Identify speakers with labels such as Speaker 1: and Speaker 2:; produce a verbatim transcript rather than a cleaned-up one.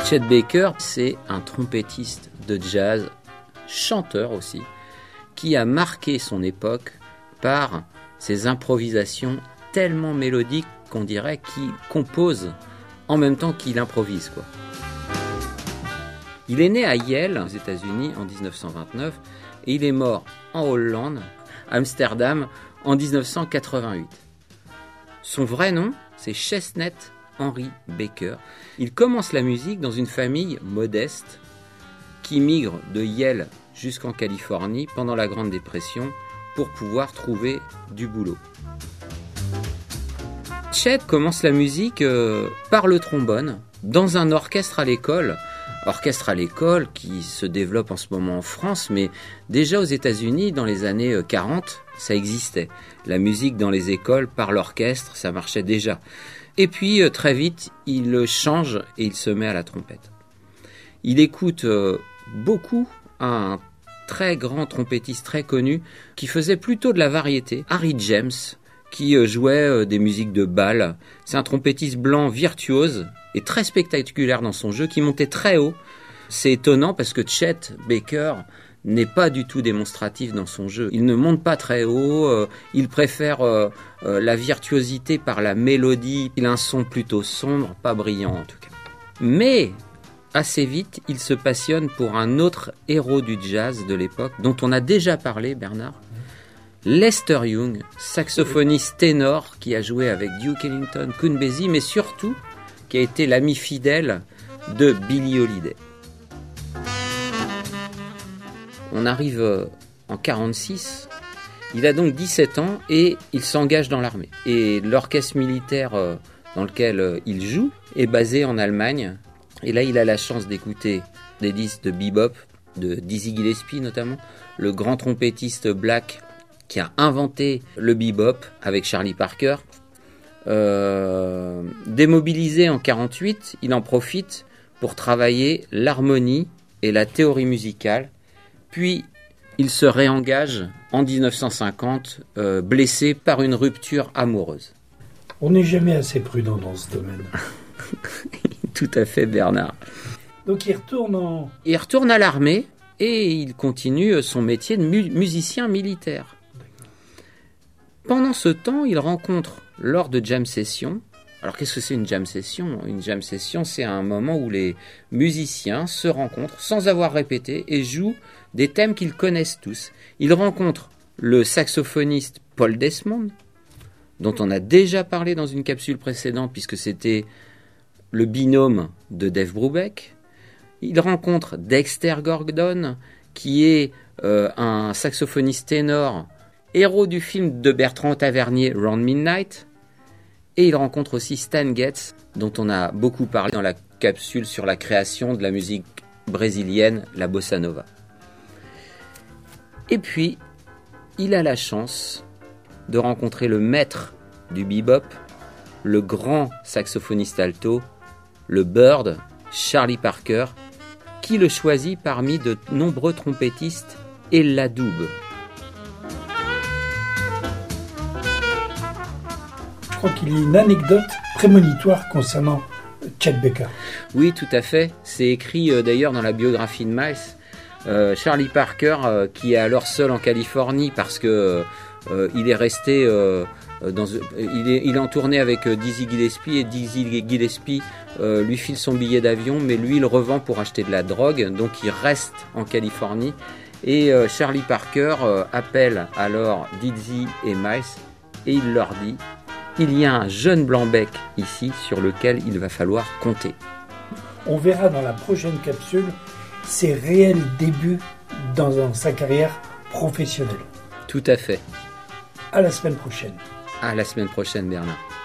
Speaker 1: Chet Baker, c'est un trompettiste de jazz, chanteur aussi, qui a marqué son époque par ses improvisations tellement mélodiques qu'on dirait qu'il compose en même temps qu'il improvise, quoi. Il est né à Yale, aux États-Unis, en dix-neuf cent vingt-neuf, et il est mort en Hollande, Amsterdam, en dix-neuf cent quatre-vingt-huit. Son vrai nom, c'est Chestnut Henry Baker. Il commence la musique dans une famille modeste qui migre de Yale jusqu'en Californie pendant la Grande Dépression pour pouvoir trouver du boulot. Chet commence la musique euh, par le trombone dans un orchestre à l'école. Orchestre à l'école qui se développe en ce moment en France, mais déjà aux États-Unis, dans les années quarante, ça existait. La musique dans les écoles par l'orchestre, ça marchait déjà. Et puis, très vite, il change et il se met à la trompette. Il écoute beaucoup un très grand trompettiste très connu qui faisait plutôt de la variété, Harry James, qui jouait des musiques de bal. C'est un trompettiste blanc virtuose et très spectaculaire dans son jeu, qui montait très haut. C'est étonnant parce que Chet Baker n'est pas du tout démonstratif dans son jeu. Il ne monte pas très haut, euh, il préfère euh, euh, la virtuosité par la mélodie. Il a un son plutôt sombre, pas brillant en tout cas. Mais assez vite, il se passionne pour un autre héros du jazz de l'époque, dont on a déjà parlé, Bernard. Lester Young, saxophoniste ténor qui a joué avec Duke Ellington, Count Basie, mais surtout qui a été l'ami fidèle de Billie Holiday. On arrive en quarante-six, il a donc dix-sept ans et il s'engage dans l'armée. Et l'orchestre militaire dans lequel il joue est basé en Allemagne. Et là, il a la chance d'écouter des disques de bebop, de Dizzy Gillespie notamment, le grand trompettiste black qui a inventé le bebop avec Charlie Parker. Euh, démobilisé en quarante-huit, il en profite pour travailler l'harmonie et la théorie musicale. Puis, il se réengage en dix-neuf cent cinquante, euh, blessé par une rupture amoureuse.
Speaker 2: On n'est jamais assez prudent dans ce domaine.
Speaker 1: Tout à fait, Bernard.
Speaker 2: Donc, il retourne en...
Speaker 1: Il retourne à l'armée et il continue son métier de mu- musicien militaire. Pendant ce temps, il rencontre, lors de jam sessions, alors qu'est-ce que c'est une jam session ? Une jam session, c'est un moment où les musiciens se rencontrent sans avoir répété et jouent des thèmes qu'ils connaissent tous. Il rencontre le saxophoniste Paul Desmond, dont on a déjà parlé dans une capsule précédente puisque c'était le binôme de Dave Brubeck. Il rencontre Dexter Gordon, qui est euh, un saxophoniste ténor, héros du film de Bertrand Tavernier, Round Midnight. Et il rencontre aussi Stan Getz, dont on a beaucoup parlé dans la capsule sur la création de la musique brésilienne, la bossa nova. Et puis, il a la chance de rencontrer le maître du bebop, le grand saxophoniste alto, le Bird, Charlie Parker, qui le choisit parmi de nombreux trompettistes et l'adoube.
Speaker 2: Je crois qu'il y a une anecdote prémonitoire concernant Chet Baker.
Speaker 1: Oui, tout à fait. C'est écrit euh, d'ailleurs dans la biographie de Miles. Euh, Charlie Parker, euh, qui est alors seul en Californie parce que euh, il est resté, euh, dans, il est, il est en tournée avec euh, Dizzy Gillespie et Dizzy Gillespie euh, lui file son billet d'avion, mais lui il revend pour acheter de la drogue, donc il reste en Californie. Et euh, Charlie Parker euh, appelle alors Dizzy et Miles et il leur dit: il y a un jeune blanc-bec ici sur lequel il va falloir compter.
Speaker 2: On verra dans la prochaine capsule ses réels débuts dans sa carrière professionnelle.
Speaker 1: Tout à fait.
Speaker 2: À la semaine prochaine.
Speaker 1: À la semaine prochaine, Bernard.